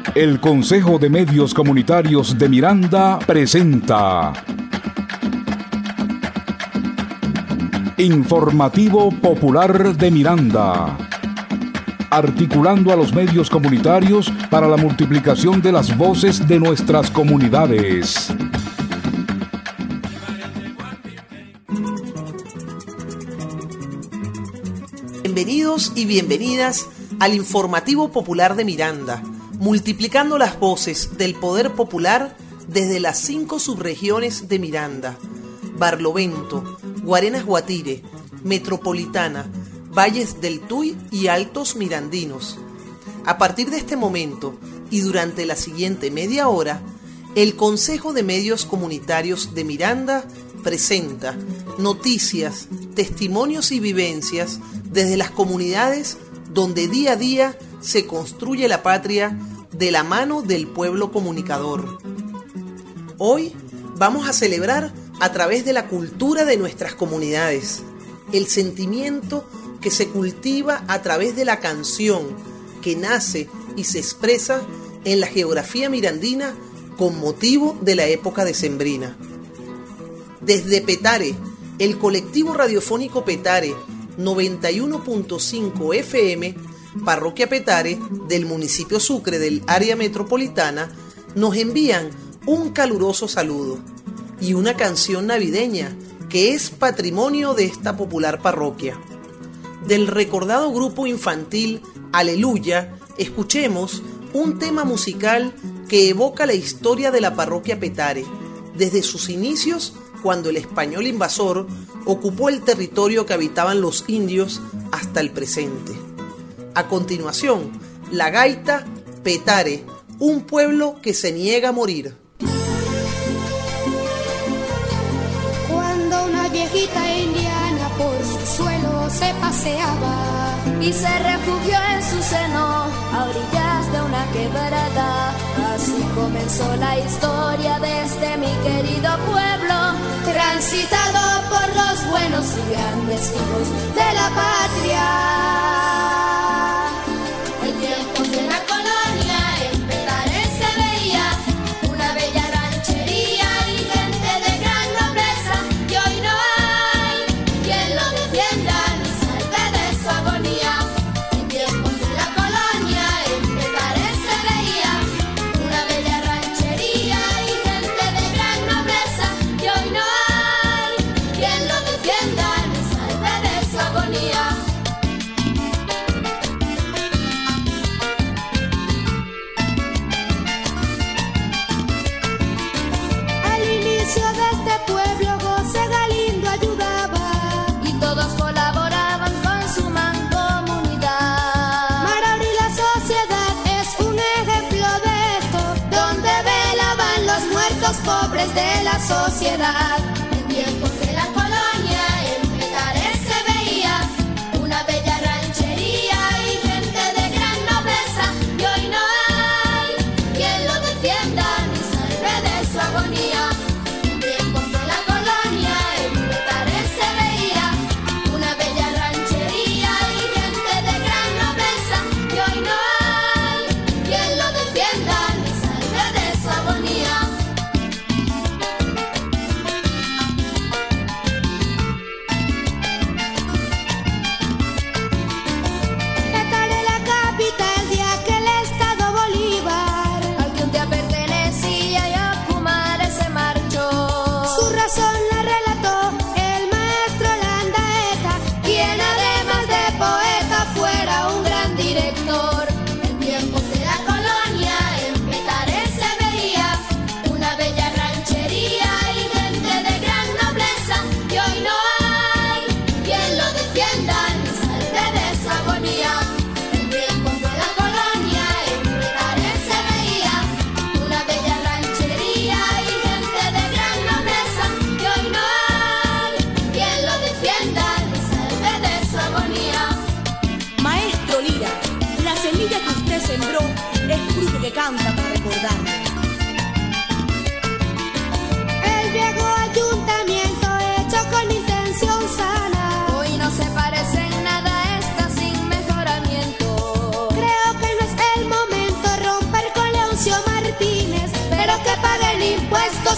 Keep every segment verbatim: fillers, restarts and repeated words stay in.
El Consejo de Medios Comunitarios de Miranda presenta Informativo Popular de Miranda, articulando a los medios comunitarios para la multiplicación de las voces de nuestras comunidades. Bienvenidos y bienvenidas al Informativo Popular de Miranda, multiplicando las voces del poder popular desde las cinco subregiones de Miranda: Barlovento, Guarenas Guatire, Metropolitana, Valles del Tuy y Altos Mirandinos. A partir de este momento y durante la siguiente media hora, el Consejo de Medios Comunitarios de Miranda presenta noticias, testimonios y vivencias desde las comunidades donde día a día se construye la patria de la mano del pueblo comunicador. Hoy vamos a celebrar a través de la cultura de nuestras comunidades, el sentimiento que se cultiva a través de la canción que nace y se expresa en la geografía mirandina con motivo de la época decembrina. Desde Petare, el colectivo radiofónico Petare noventa y uno punto cinco F M, Parroquia Petare del municipio Sucre del área metropolitana, nos envían un caluroso saludo y una canción navideña que es patrimonio de esta popular parroquia. Del recordado grupo infantil Aleluya, escuchemos un tema musical que evoca la historia de la parroquia Petare, desde sus inicios cuando el español invasor ocupó el territorio que habitaban los indios hasta el presente. A continuación, la gaita Petare, un pueblo que se niega a morir. Cuando una viejita indiana por su suelo se paseaba y se refugió en su seno a orillas de una quebrada, así comenzó la historia de este mi querido pueblo, transitado por los buenos y grandes hijos de la patria. En tiempos de la colonia en Petare se veía una bella ranchería y gente de gran nobleza, y hoy no hay quien lo defienda ni salve de su agonía. En tiempos de la colonia en Petare se veía una bella ranchería y gente de gran nobleza, y hoy no hay quien lo defienda ni salve de su agonía. Al inicio de este pueblo José Galindo ayudaba Y todos colaboraban con su mancomunidad. Marauri, la sociedad es un ejemplo de esto, Donde velaban los muertos pobres de la sociedad. En tiempos de la colonia en Petare se veía una bella ranchería y gente de gran nobleza, y hoy no hay quien lo defienda ni salve de su agonía. En tiempos de la colonia en Petare se veía una bella ranchería y gente de gran nobleza, y hoy no hay quien lo defienda ni salve de su agonía. Petare, la capital de aquel estado Bolívar. Al que un día pertenecía y a Kumare se marchó. Su razón la relató el maestro Landaeta, Quien además de poeta fuera un gran director. En tiempos de la colonia en Petare se veía una bella ranchería y gente de gran nobleza, y hoy no hay quien lo defienda ni salve de su agonía. En tiempos de la colonia en Petare se veía una bella ranchería y gente de gran nobleza, y hoy no hay quien lo defienda ni salve de su agonía. Maestro Lira, la semilla que usted sembró es fruto que canta para recordarlo. el viejo ayuntamiento hecho con intención sana. Hoy no se parece en nada a esta sin mejoramiento. Creo que no es el momento romper con la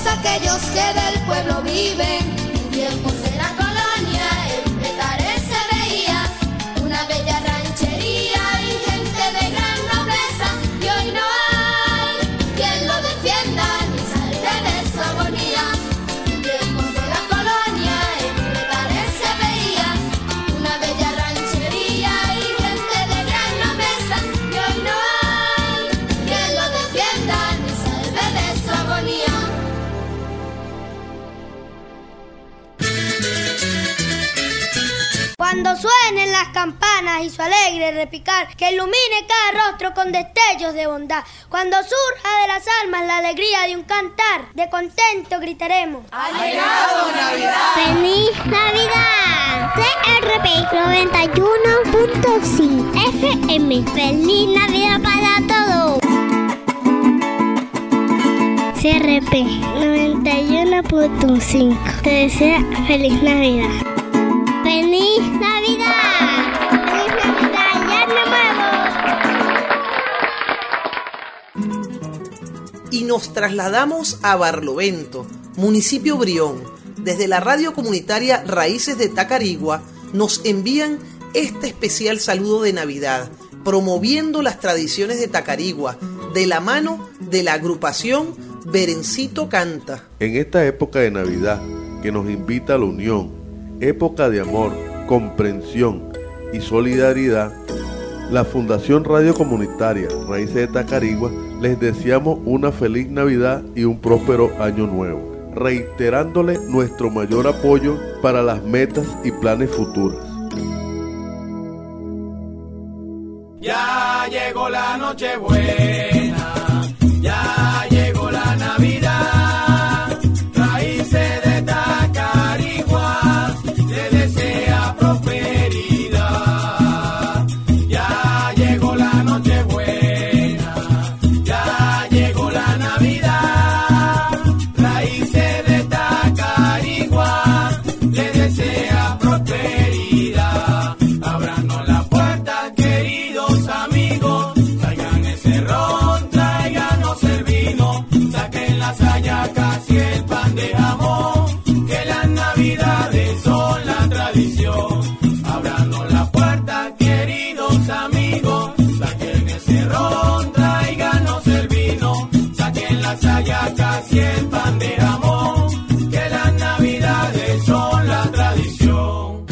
aquellos que del pueblo viven. En tiempos de la colonia en Petare se veía una bella ranchería y gente de gran nobleza, y hoy no hay quien lo defienda ni salve de su agonía. En tiempos de la colonia en Petare se veía una bella ranchería y gente de gran nobleza, y hoy no hay quien lo defienda ni salve de su agonía. Cuando suenen las campanas y su alegre repicar, que ilumine cada rostro con destellos de bondad. Cuando surja de las almas la alegría de un cantar, de contento gritaremos: ¡Ha llegado Navidad! ¡Feliz Navidad! C R P noventa y uno punto cinco F M. ¡Feliz Navidad para todos! C R P noventa y uno punto cinco te desea feliz Navidad. ¡Feliz Navidad! ¡Feliz Navidad! ¡Ya nos vemos! Y nos trasladamos a Barlovento, municipio Brión. Desde la radio comunitaria Raíces de Tacarigua nos envían este especial saludo de Navidad, promoviendo las tradiciones de Tacarigua, de la mano de la agrupación Berencito Canta. En esta época de Navidad que nos invita a la unión, época de amor, comprensión y solidaridad, la Fundación Radio Comunitaria Raíces de Tacarigua les deseamos una feliz Navidad y un próspero año nuevo, reiterándole nuestro mayor apoyo para las metas y planes futuros. Ya llegó la Nochebuena, ya llegó la Navidad, Raíces de Tacarigua le desea prosperidad. Ya llegó la Nochebuena, ya llegó la Navidad, Raíces de Tacarigua le desea prosperidad. Ábranos la puerta, queridos amigos, traigan ese ron, tráiganos el vino, saquen las hallacas y el pan de jamón, que las navidades son la tradición. Ábranos la puerta, queridos amigos, saquen ese ron, tráiganos el vino, saquen las hallacas y el pan de jamón, que las navidades son la tradición.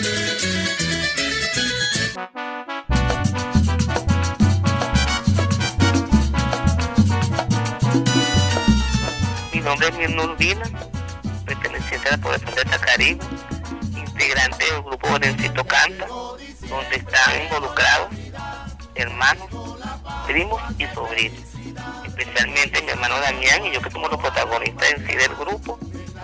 Mi nombre es Mirna Urbina, perteneciente a la población de Tacarigua, integrante del grupo Berencito Canta, donde están involucrados hermanos, primos y sobrinos, especialmente mi hermano Damián y yo, que somos los protagonistas en sí del grupo,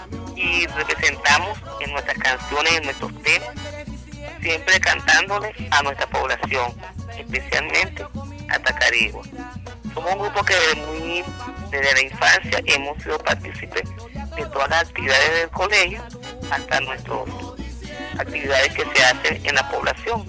y representamos en nuestras canciones y en nuestros temas, siempre cantándoles a nuestra población, especialmente a Tacarigua. Somos un grupo que desde, muy, desde la infancia hemos sido partícipes de todas las actividades del colegio, hasta nuestras actividades que se hacen en la población.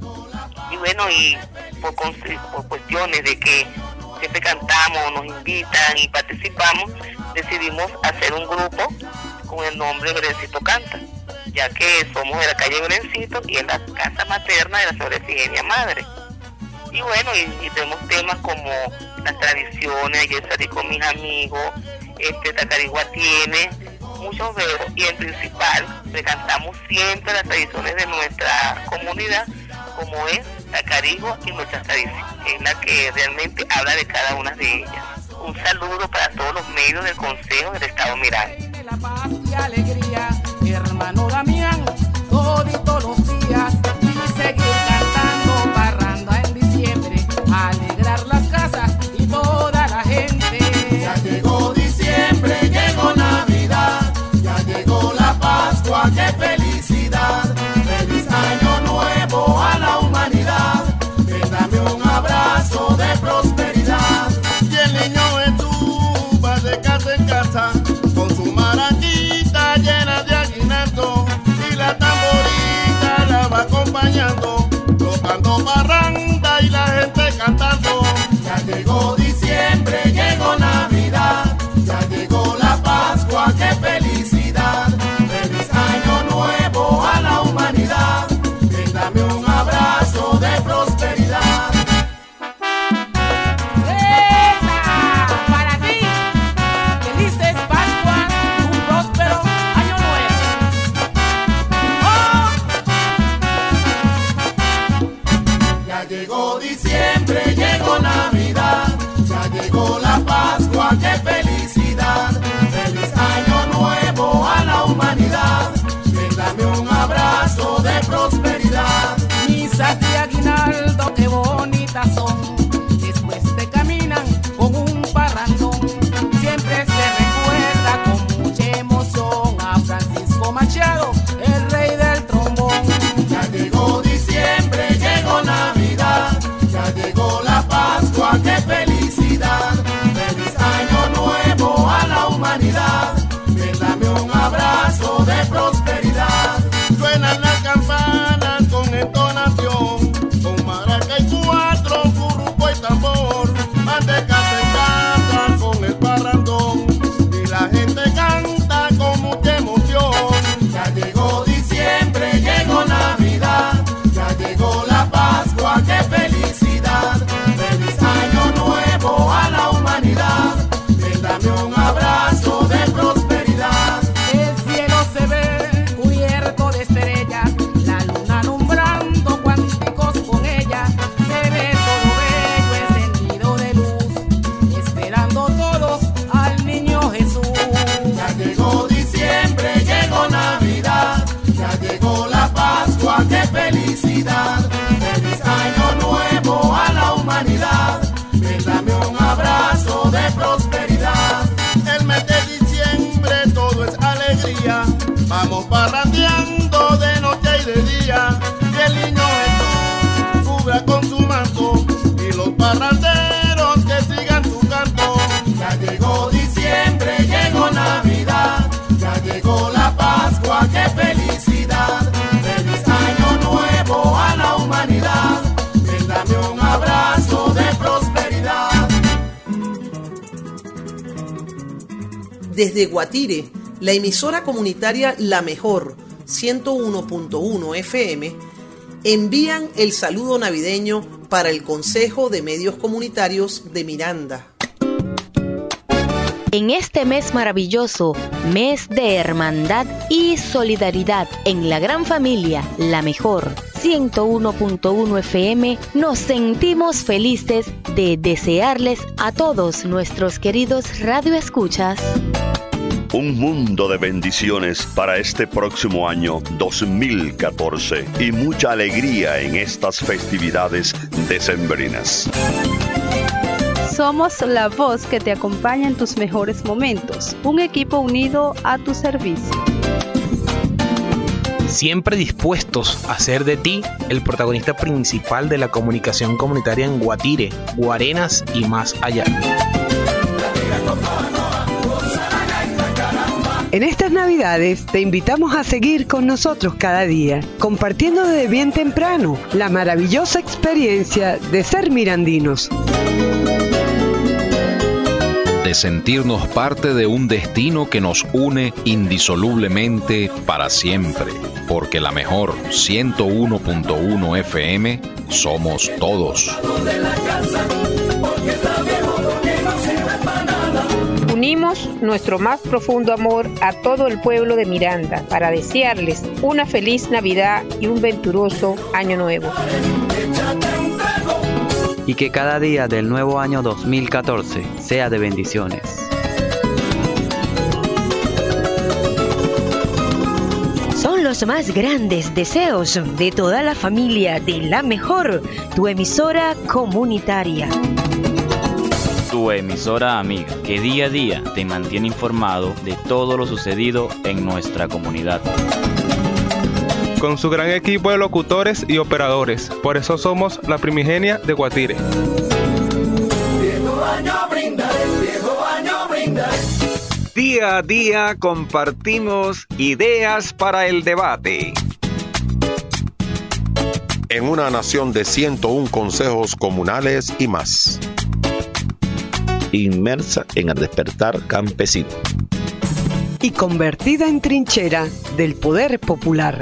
Y bueno, y por, por cuestiones de que siempre cantamos, nos invitan y participamos, decidimos hacer un grupo con el nombre Berencito Canta, ya que somos de la calle Berencito y en la casa materna de la señora Efigenia Madre. Y bueno, y, y tenemos temas como las tradiciones, yo salí con mis amigos, este Tacarigua tiene muchos versos, y en principal le cantamos siempre las tradiciones de nuestra comunidad, como es Tacarigua y nuestra tradición, es la que realmente habla de cada una de ellas. Un saludo para todos los medios del Consejo del Estado Miranda. La paz y alegría, hermano Damián, todos los días, y seguir cantando parranda en diciembre, alegrar las casas y toda la gente. Ya llegó diciembre, llegó Navidad, ya llegó la Pascua, qué felicidad. Feliz año nuevo a la humanidad, ven dame un abrazo de prosperidad. Y el niño Jesús va de casa en casa, con su maraquita llena de aguinaldo, y la tamborita la va acompañando, tocando parranda y la gente cantando. Ya llegó diciembre, llegó Navidad, ya llegó la paz prosperidad. Misas de aguinaldo, qué bonitas son. Después te caminan con un parrandón. Siempre se recuerda con mucha emoción a Francisco Machado, el rey del trombón. Ya llegó diciembre, llegó Navidad, ya llegó la Pascua, qué felicidad. Feliz año nuevo a la humanidad, dame un abrazo de prosperidad. Suenan las campanas con entonación, con maraca y cuatro, curruco y tambor. Van de casa en casa con el parrandón y la gente canta con mucha emoción. Ya llegó diciembre, llegó Navidad, ya llegó la Pascua, qué felicidad. Feliz año nuevo a la humanidad, dame un abrazo de prosperidad. El cielo se ve cubierto de estrellas, la luna alumbrando cuanticos con ella. Se ve todo bello encendido de luz, esperando todos al niño Jesús. Ya llegó diciembre, llegó Navidad, ya llegó la Pascua, qué felicidad. Feliz año nuevo a la humanidad, dame un abrazo de prosperidad. El mes de diciembre todo es alegría, vamos parrandeando de noche y de día. Y el niño Jesús cubra con su manto y los parranderos que sigan su canto. Ya llegó diciembre, llegó Navidad, ya llegó la Pascua, qué felicidad. Feliz año nuevo a la humanidad, dame un abrazo de prosperidad. Desde Guatire, la emisora comunitaria La Mejor, ciento uno punto uno F M, envían el saludo navideño para el Consejo de Medios Comunitarios de Miranda. En este mes maravilloso, mes de hermandad y solidaridad en la gran familia La Mejor, ciento uno punto uno F M, nos sentimos felices de desearles a todos nuestros queridos radioescuchas un mundo de bendiciones para este próximo año dos mil catorce y mucha alegría en estas festividades decembrinas. Somos la voz que te acompaña en tus mejores momentos, un equipo unido a tu servicio. Siempre dispuestos a ser de ti el protagonista principal de la comunicación comunitaria en Guatire, Guarenas y más allá. En estas Navidades te invitamos a seguir con nosotros cada día, compartiendo desde bien temprano la maravillosa experiencia de ser mirandinos. De sentirnos parte de un destino que nos une indisolublemente para siempre, porque La Mejor ciento uno punto uno F M somos todos. Unimos nuestro más profundo amor a todo el pueblo de Miranda para desearles una feliz Navidad y un venturoso Año Nuevo. Y que cada día del nuevo año dos mil catorce sea de bendiciones. Son los más grandes deseos de toda la familia de La Mejor, tu emisora comunitaria. Tu emisora amiga, que día a día te mantiene informado de todo lo sucedido en nuestra comunidad. Con su gran equipo de locutores y operadores, por eso somos la primigenia de Guatire. Viejo año brindaré, viejo año brindaré. Día a día compartimos ideas para el debate. En una nación de ciento uno consejos comunales y más. Inmersa en el despertar campesino. Y convertida en trinchera del poder popular.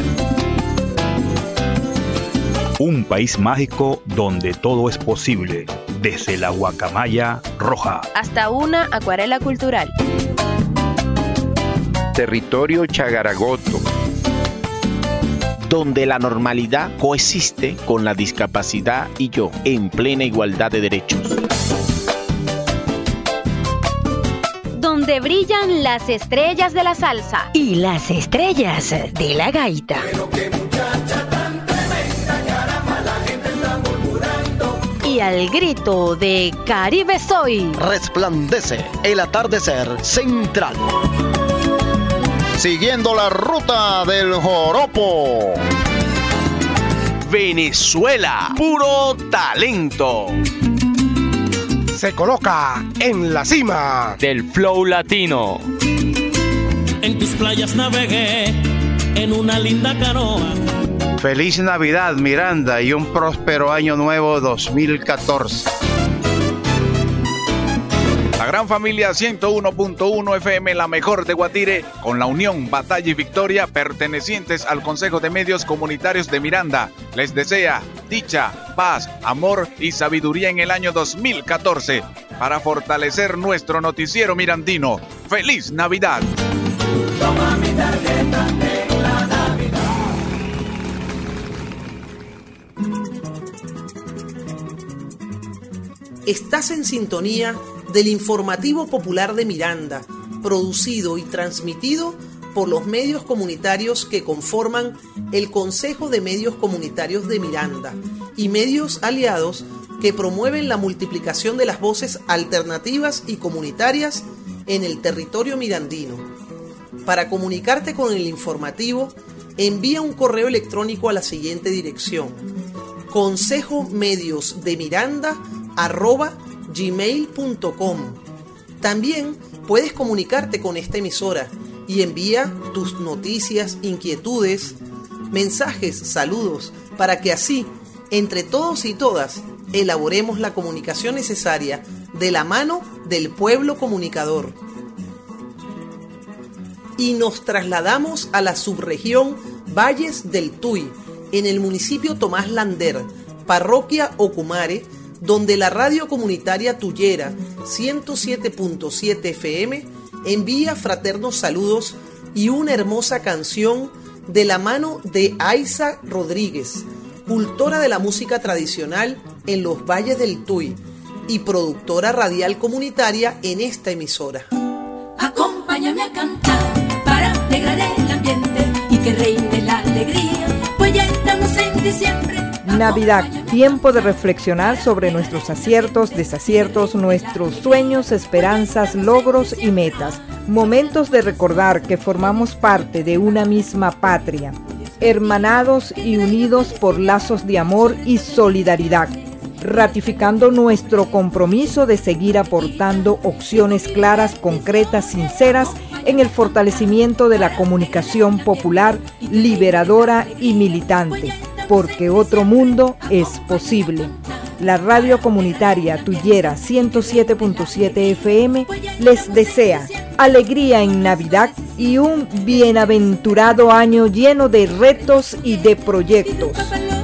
Un país mágico donde todo es posible, desde la guacamaya roja hasta una acuarela cultural. Territorio Chagaragoto, donde la normalidad coexiste con la discapacidad y yo, en plena igualdad de derechos. Donde brillan las estrellas de la salsa y las estrellas de la gaita. Pero qué muchacha tan y al grito de Caribe Soy, resplandece el atardecer central. Siguiendo la ruta del joropo. Venezuela, puro talento. Se coloca en la cima del flow latino. En tus playas navegué en una linda canoa. Feliz Navidad, Miranda, y un próspero año nuevo dos mil catorce. La gran familia ciento uno punto uno F M, la mejor de Guatire, con la unión, batalla y victoria, pertenecientes al Consejo de Medios Comunitarios de Miranda, les desea dicha, paz, amor y sabiduría en el año dos mil catorce para fortalecer nuestro noticiero mirandino. ¡Feliz Navidad! Toma mi tarjeta en la Navidad. Estás en sintonía del Informativo Popular de Miranda, producido y transmitido por los medios comunitarios que conforman el Consejo de Medios Comunitarios de Miranda y medios aliados que promueven la multiplicación de las voces alternativas y comunitarias en el territorio mirandino. Para comunicarte con el informativo, envía un correo electrónico a la siguiente dirección: consejomediosdemiranda arroba gmail punto com. También puedes comunicarte con esta emisora y envía tus noticias, inquietudes, mensajes, saludos, para que así, entre todos y todas, elaboremos la comunicación necesaria de la mano del pueblo comunicador. Y nos trasladamos a la subregión Valles del Tuy, en el municipio Tomás Lander, parroquia Ocumare, donde la radio comunitaria Tuyera ciento siete punto siete F M envía fraternos saludos y una hermosa canción de la mano de Aiza Rodríguez, cultora de la música tradicional en los Valles del Tuy y productora radial comunitaria en esta emisora. Acompáñame a cantar para alegrar el ambiente y que reine la alegría, pues ya estamos en diciembre. Navidad, tiempo de reflexionar sobre nuestros aciertos, desaciertos, nuestros sueños, esperanzas, logros y metas. Momentos de recordar que formamos parte de una misma patria, hermanados y unidos por lazos de amor y solidaridad, ratificando nuestro compromiso de seguir aportando opciones claras, concretas, sinceras en el fortalecimiento de la comunicación popular, liberadora y militante, porque otro mundo es posible. La radio comunitaria Tuyera ciento siete punto siete F M les desea alegría en Navidad y un bienaventurado año lleno de retos y de proyectos.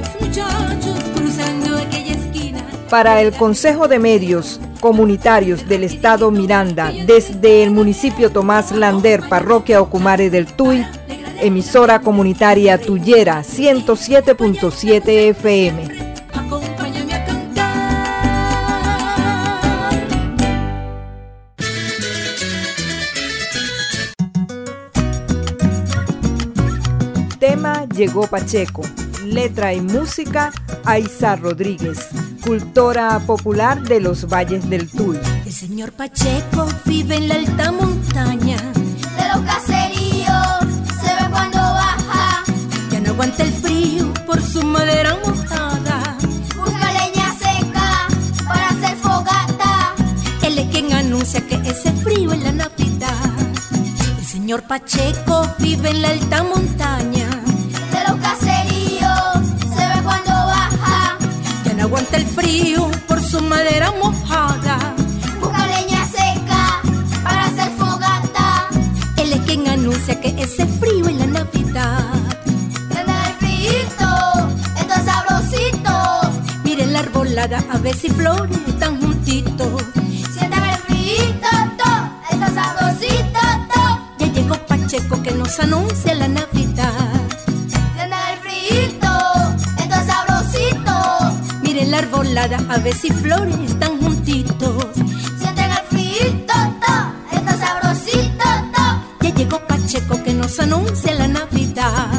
Para el Consejo de Medios Comunitarios del Estado Miranda, desde el municipio Tomás Lander, parroquia Ocumare del Tuy, emisora comunitaria Tuyera ciento siete punto siete F M. Tema Llegó Pacheco. Letra y música Aiza Rodríguez, cultora popular de los Valles del Tuy. El señor Pacheco vive en la alta montaña de los caseríos, se ve cuando baja. Ya no aguanta el frío por su madera mojada. Busca leña seca para hacer fogata. Él es quien anuncia que ese frío es la Navidad. El señor Pacheco vive en la alta montaña de los caseríos, se ve cuando baja. Ya no aguanta el frío por su madera mojada. Busca leña seca para hacer fogata. Él es quien anuncia que ese frío es la Navidad. Tiene el frío, esto es sabrosito. Miren la arbolada, a ver si flores están juntitos. Sienten el frío, esto es sabrosito. Ya llegó Pacheco que nos anuncia la Navidad. La arbolada, a ver si flores están juntitos. Sienten el frío, está sabrosito. Ya llegó Pacheco que nos anuncia la Navidad.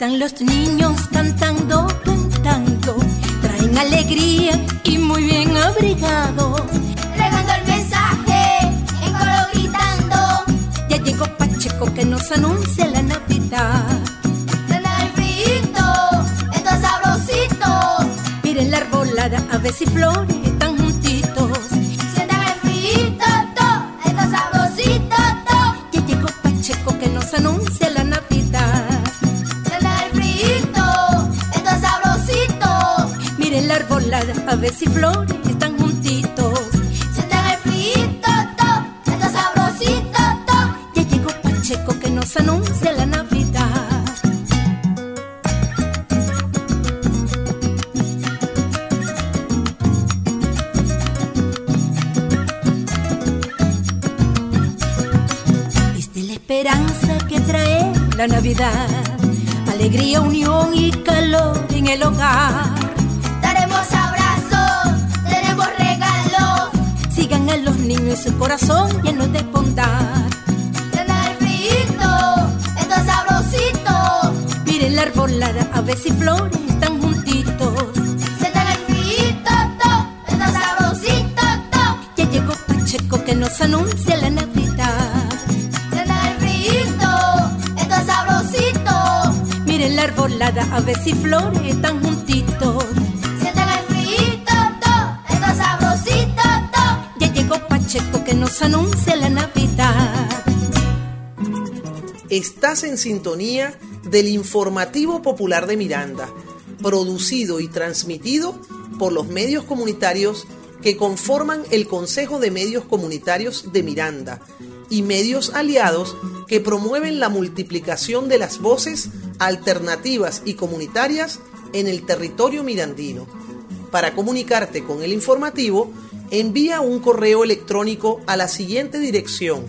Están los niños cantando, cantando, traen alegría y muy bien abrigados, regando el mensaje, en coro gritando. Ya llegó Pacheco que nos anuncia la Navidad. Prenda el frito, esto es sabrosito. Miren la arbolada, aves y flores están juntitos. Sientan el frito, to, esto es sabrosito, to. Ya llegó Pacheco que nos anuncia la Navidad. La arbolada, aves y flores están juntitos. Sientan el frito, to, esto es sabrosito, to. Ya llegó Pacheco que nos anuncia la Navidad. Es de la esperanza que trae la Navidad, alegría, unión y calor en el hogar. Daremos abrazos, tenemos regalos. Sigan a los niños y su corazón lleno de bondad. Prenda el frito, esto es sabrosito. Miren la arbolada, aves y flores están juntitos. Sientan el frito, to, esto es sabrosito, to. Ya llegó Pacheco que nos anuncia la Navidad. Prenda el frito, esto es sabrosito. Miren la arbolada, aves y flores están juntitos. Pacheco que nos anuncia la Navidad. Estás en sintonía del Informativo Popular de Miranda, producido y transmitido por los medios comunitarios que conforman el Consejo de Medios Comunitarios de Miranda y medios aliados que promueven la multiplicación de las voces alternativas y comunitarias en el territorio mirandino. Para comunicarte con el informativo, envía un correo electrónico a la siguiente dirección: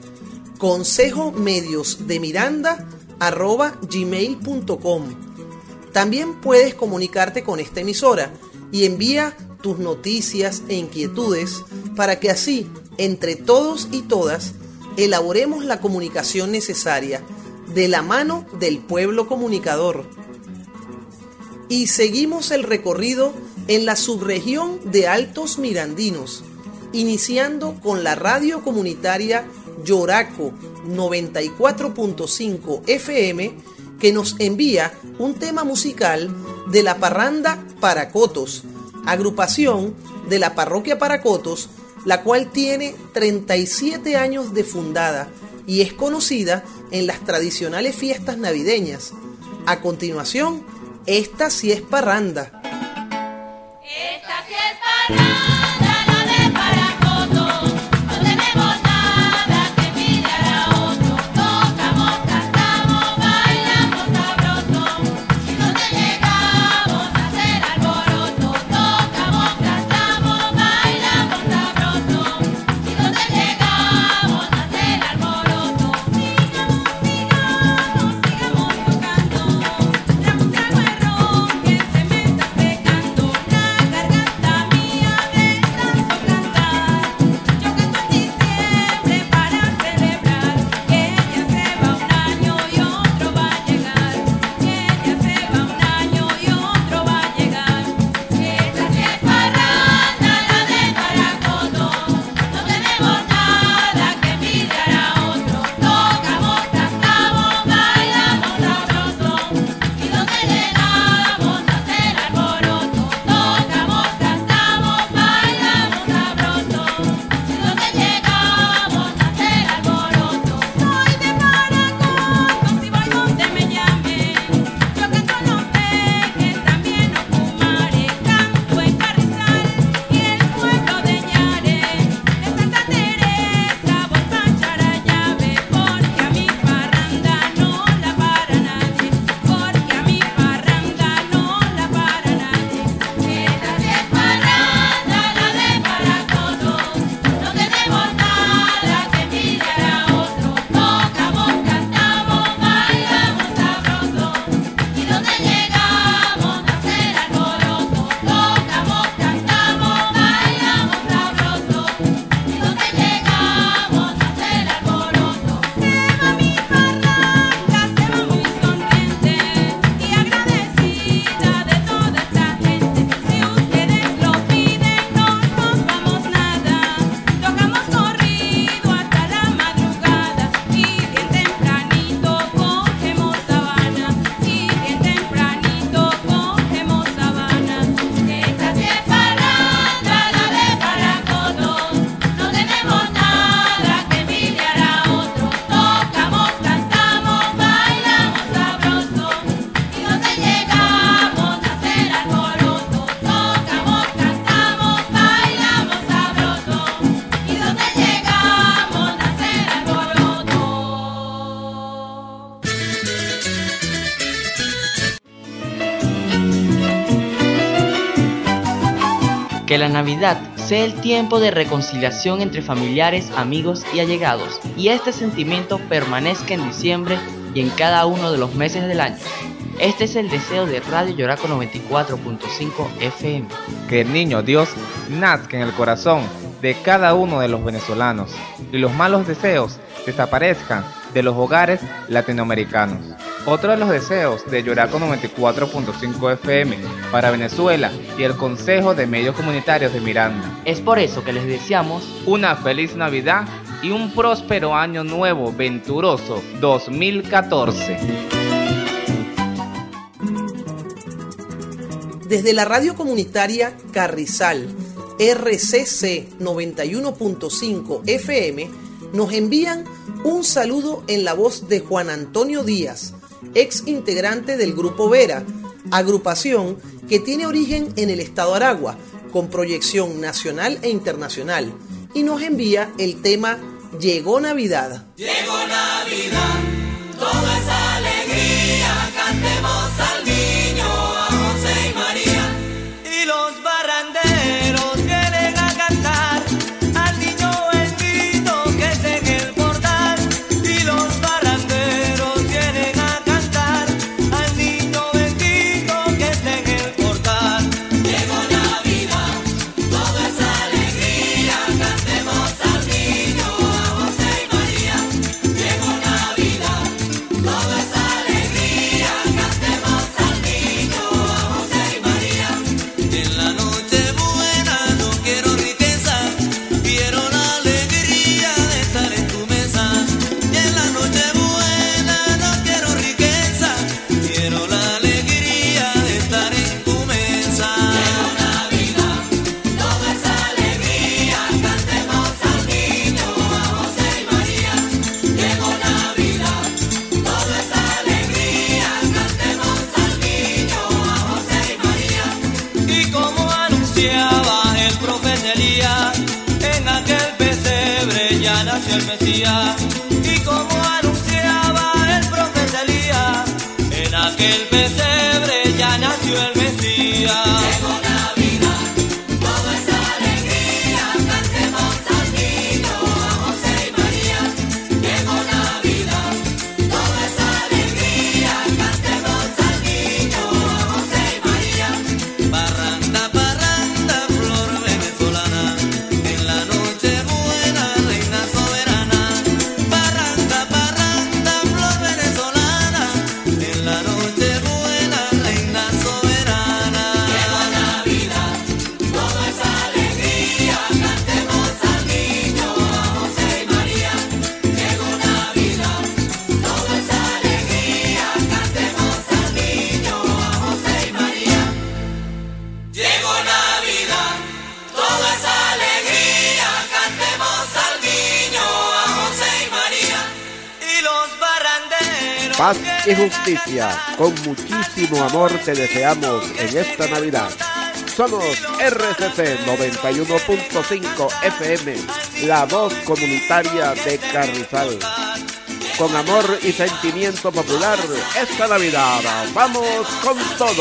consejomediosdemiranda arroba gmail punto com. También puedes comunicarte con esta emisora y envía tus noticias e inquietudes para que así, entre todos y todas, elaboremos la comunicación necesaria de la mano del pueblo comunicador. Y seguimos el recorrido en la subregión de Altos Mirandinos, iniciando con la radio comunitaria Yoraco noventa y cuatro punto cinco F M, que nos envía un tema musical de la parranda Paracotos, agrupación de la parroquia Paracotos, la cual tiene treinta y siete años de fundada y es conocida en las tradicionales fiestas navideñas. A continuación, Esta sí es parranda. Esta sí es parranda, la de Paracotos. No tenemos nada que envidiar a otro. Tocamos, cantamos, bailamos sabroso. Y donde llegamos a hacer alboroto. Tocamos, cantamos, bailamos sabroso. Y donde llegamos a hacer alboroto. Sigamos, sigamos, sigamos tocando. Trago, trago el ron que se me está secando. La garganta mía de la Navidad sea el tiempo de reconciliación entre familiares, amigos y allegados, y este sentimiento permanezca en diciembre y en cada uno de los meses del año. Este es el deseo de Radio Yoraco noventa y cuatro punto cinco F M. Que el niño Dios nazca en el corazón de cada uno de los venezolanos y los malos deseos desaparezcan de los hogares latinoamericanos. Otro de los deseos de Yoraco noventa y cuatro punto cinco F M para Venezuela y el Consejo de Medios Comunitarios de Miranda. Es por eso que les deseamos una feliz Navidad y un próspero año nuevo venturoso dos mil catorce. Desde la radio comunitaria Carrizal, R C C noventa y uno punto cinco F M, nos envían un saludo en la voz de Juan Antonio Díaz, ex integrante del Grupo Vera, agrupación que tiene origen en el estado Aragua, con proyección nacional e internacional, y nos envía el tema Llegó Navidad. Llegó Navidad, todo es alegría, cantemos al niño, a José y María. Y los barranderos vienen a cantar al niño bendito que está en el portal. Y los barranderos vienen a cantar al niño bendito que está en el portal. Llegó Navidad, todo es alegría, cantemos al niño, a José y María. Llegó Navidad, todo es alegría, cantemos al niño, a José y María. En la noche buena no quiero riqueza, quiero la alegría de estar en tu mesa. Y en la noche buena no quiero riqueza, quiero la alegría de estar en tu mesa. Llegó Navidad, todo es alegría, cantemos al niño, a José y María. Llegó Navidad, todo es alegría, cantemos al niño, a José y María. Y como anunciaba el profeta Elías, en aquel pesebre ya nació el Mesías. Y como anunciaba el profeta Elías, en aquel pesebre ya nació el Mesías. Llegó Navidad, todo es alegría, cantemos al niño, a José y María. Llegó Navidad, todo es alegría, cantemos al niño, a José y María. Parranda, parranda, flor venezolana, en la noche buena, reina soberana. Parranda, parranda, flor venezolana, en la noche buena, reina soberana. Llegó Navidad, todo es alegría, cantemos al niño, a José y María. Llegó Navidad, todo es alegría, cantemos al niño, a José y María. Llegó Navidad, todo es alegría, cantemos al niño, a José y María. Y los barranderos. Paz y justicia, con muchísimo amor te deseamos en esta Navidad. Somos R C C noventa y uno punto cinco F M, la voz comunitaria de Carrizal. Con amor y sentimiento popular, esta Navidad vamos con todo.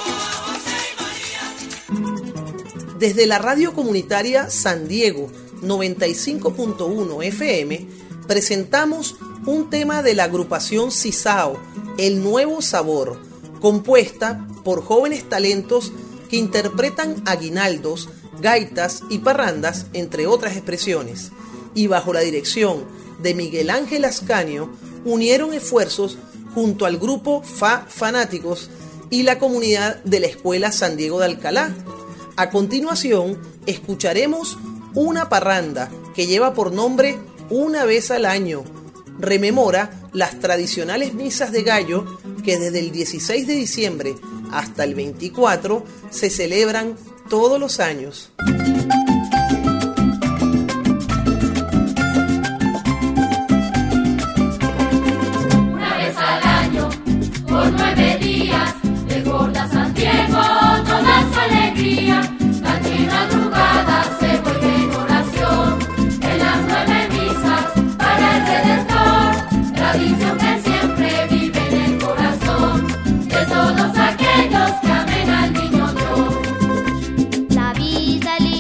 Desde la radio comunitaria San Diego noventa y cinco punto uno F M presentamos un tema de la agrupación Sisao, El Nuevo Sabor, compuesta por jóvenes talentos que interpretan aguinaldos, gaitas y parrandas, entre otras expresiones, y bajo la dirección de Miguel Ángel Ascanio unieron esfuerzos junto al grupo Fa Fanáticos y la comunidad de la Escuela San Diego de Alcalá. A continuación, escucharemos una parranda que lleva por nombre Una vez al año. Rememora las tradicionales misas de gallo que desde el dieciséis de diciembre hasta el veinticuatro se celebran todos los años. Una vez al año, por nueve días, desborda San Diego toda su alegría. Noche y madrugada se vuelve en oración, en las nueve misas para el Redentor, tradición que siempre vive en el corazón de todos aquellos que amen al niño Dios. La vida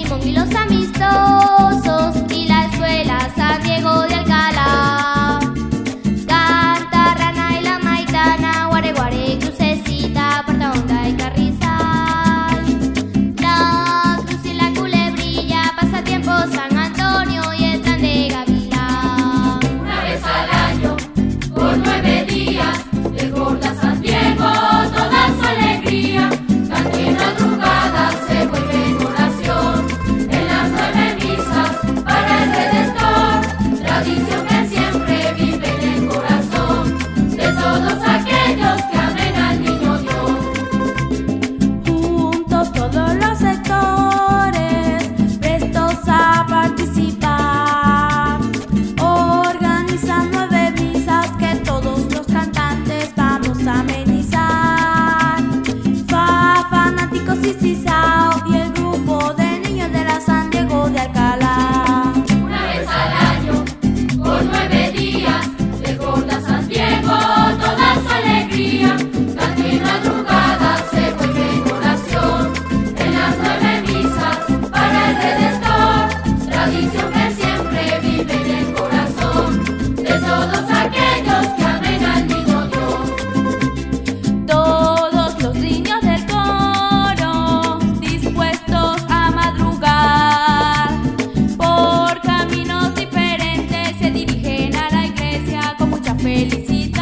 todos aquellos que amen al niño Dios. Todos los niños del coro dispuestos a madrugar por caminos diferentes se dirigen a la iglesia con mucha felicidad,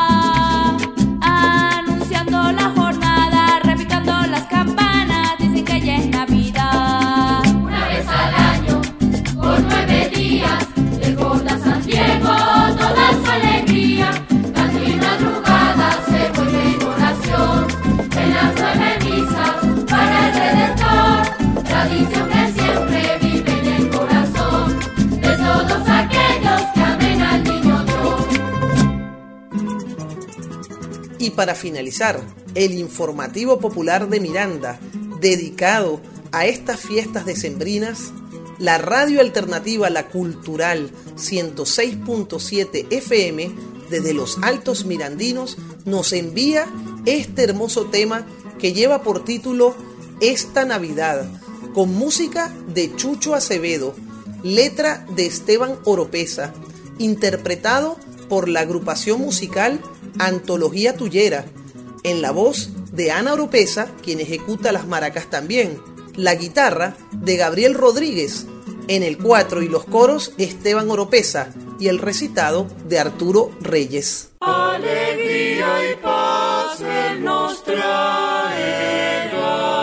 anunciando la jornada, repicando las campanas, dicen que ya es Navidad. Una vez al año, por nueve días, recorda San Diego toda su alegría. Canto y madrugada se vuelve en oración, en las nueve misas para el Redentor, tradición que siempre vive en el corazón de todos aquellos que amen al niño Dios. Y para finalizar, el informativo popular de Miranda, dedicado a estas fiestas decembrinas, la radio alternativa La Cultural ciento seis punto siete F M desde los Altos Mirandinos nos envía este hermoso tema que lleva por título Esta Navidad, con música de Chucho Acevedo, letra de Esteban Oropesa, interpretado por la agrupación musical Antología Tuyera, en la voz de Ana Oropesa, quien ejecuta las maracas también, la guitarra de Gabriel Rodríguez, en el cuatro y los coros Esteban Oropesa y el recitado de Arturo Reyes. Alegría y paz Él nos traerá.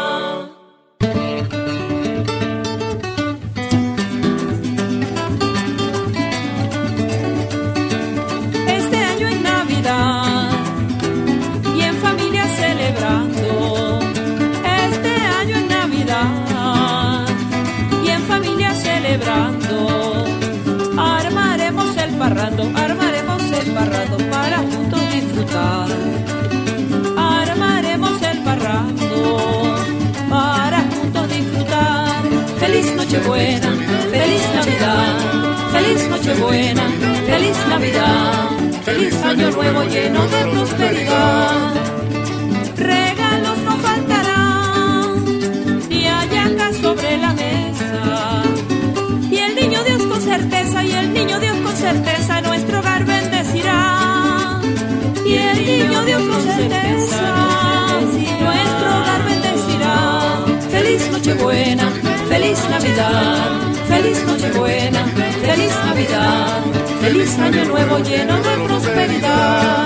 Este año en Navidad y en familia celebrando. Este año en Navidad y en familia celebrando. Armaremos el parrando, armaremos el parrando para juntos disfrutar. Armaremos el parrando para juntos disfrutar. Feliz Nochebuena, feliz Navidad, feliz Nochebuena, feliz Navidad, feliz Año Nuevo lleno de prosperidad. Regalos no faltarán y hallacas sobre la mesa. Y el niño Dios con certeza, y el niño Dios con certeza nuestro hogar bendecirá. Y el niño Dios con certeza nuestro hogar bendecirá. Feliz Nochebuena, feliz Navidad, feliz Nochebuena, feliz Navidad, feliz Año Nuevo lleno de prosperidad.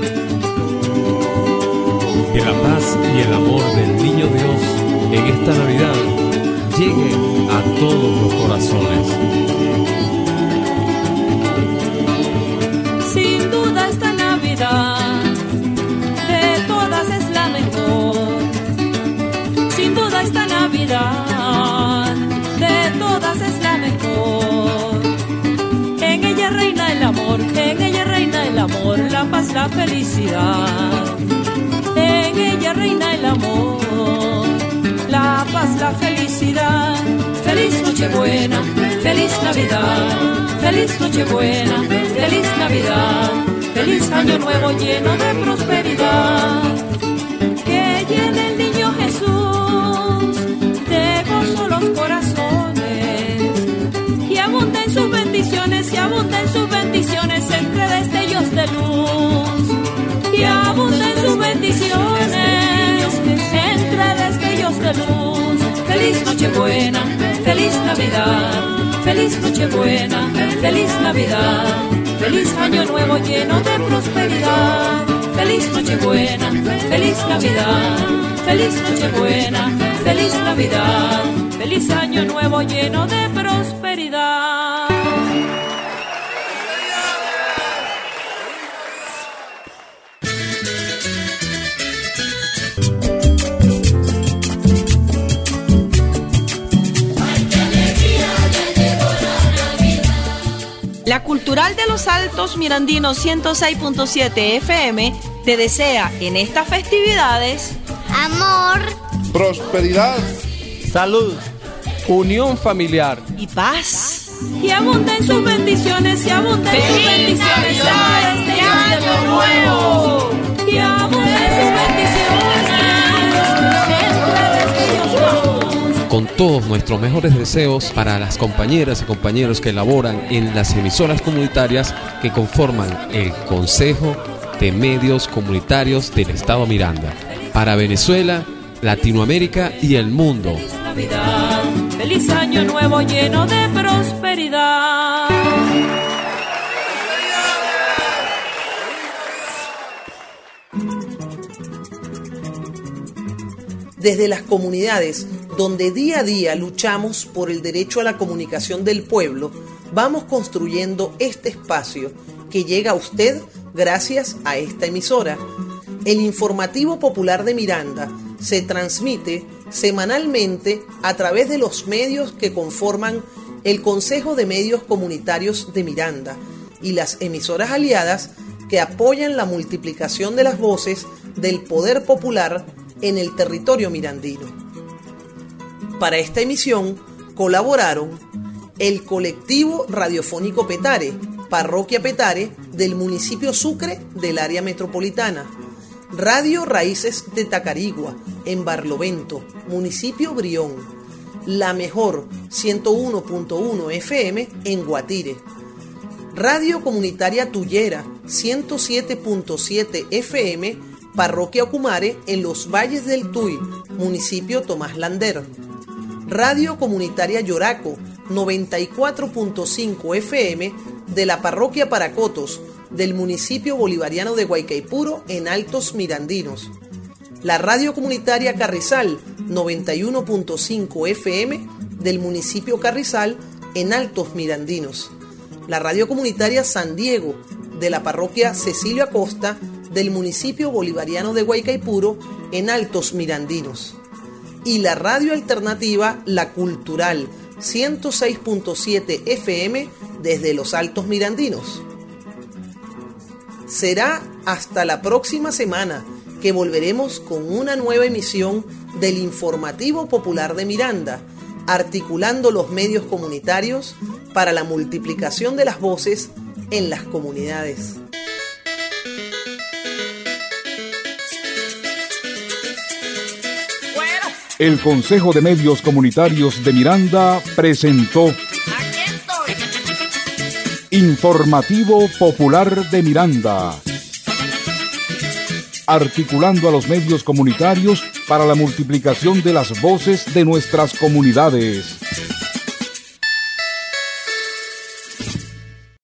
Que la paz y el amor del niño Dios en esta Navidad lleguen a todos los corazones. Sin duda esta Navidad de todas es la mejor. Sin duda esta Navidad de todas es la mejor. En ella reina el amor, en ella reina el amor, la paz, la felicidad. En ella reina el amor, la paz, la felicidad. Feliz Nochebuena, feliz Navidad, feliz Nochebuena, feliz Navidad, feliz Año Nuevo lleno de prosperidad. Que llene el niño Jesús de gozo los corazones y abunden sus bendiciones, y abunden sus bendiciones entre destellos de luz. Y abunden sus bendiciones entre destellos de luz. Feliz Nochebuena, feliz Navidad, feliz Nochebuena, feliz Navidad, feliz Año Nuevo lleno de prosperidad. Feliz Nochebuena, feliz Navidad, feliz Nochebuena, feliz Navidad, feliz Año Nuevo lleno de prosperidad. La Cultural de los Altos Mirandinos ciento seis punto siete F M te desea en estas festividades amor, prosperidad, salud, unión familiar y paz. Y abunden sus bendiciones, y abunden sus bendiciones entre destellos de lo nuevo. Y abunden sus bendiciones entre destellos de luz. con todos nuestros mejores deseos para las compañeras y compañeros que laboran en las emisoras comunitarias que conforman el Consejo de Medios Comunitarios del Estado Miranda. Para Venezuela, Latinoamérica y el mundo. Feliz Navidad, feliz año nuevo lleno de prosperidad. Desde las comunidades donde día a día luchamos por el derecho a la comunicación del pueblo, vamos construyendo este espacio que llega a usted gracias a esta emisora. El Informativo Popular de Miranda se transmite semanalmente a través de los medios que conforman el Consejo de Medios Comunitarios de Miranda y las emisoras aliadas que apoyan la multiplicación de las voces del poder popular en el territorio mirandino. Para esta emisión colaboraron el colectivo radiofónico Petare, Parroquia Petare del municipio Sucre del área metropolitana, Radio Raíces de Tacarigua en Barlovento, municipio Brión, La Mejor ciento uno punto uno F M en Guatire, Radio Comunitaria Tullera ciento siete punto siete F M, Parroquia Ocumare en los Valles del Tuy, municipio Tomás Lander, Radio Comunitaria Yoraco noventa y cuatro punto cinco F M de la Parroquia Paracotos del municipio bolivariano de Guaycaipuro en Altos Mirandinos, la Radio Comunitaria Carrizal noventa y uno punto cinco F M del municipio Carrizal en Altos Mirandinos, la Radio Comunitaria San Diego de la Parroquia Cecilio Acosta del municipio bolivariano de Guaycaipuro en Altos Mirandinos, y la Radio Alternativa La Cultural ciento seis punto siete F M desde los Altos Mirandinos. Será hasta la próxima semana que volveremos con una nueva emisión del Informativo Popular de Miranda, articulando los medios comunitarios para la multiplicación de las voces en las comunidades. El Consejo de Medios Comunitarios de Miranda presentó Informativo Popular de Miranda, articulando a los medios comunitarios para la multiplicación de las voces de nuestras comunidades.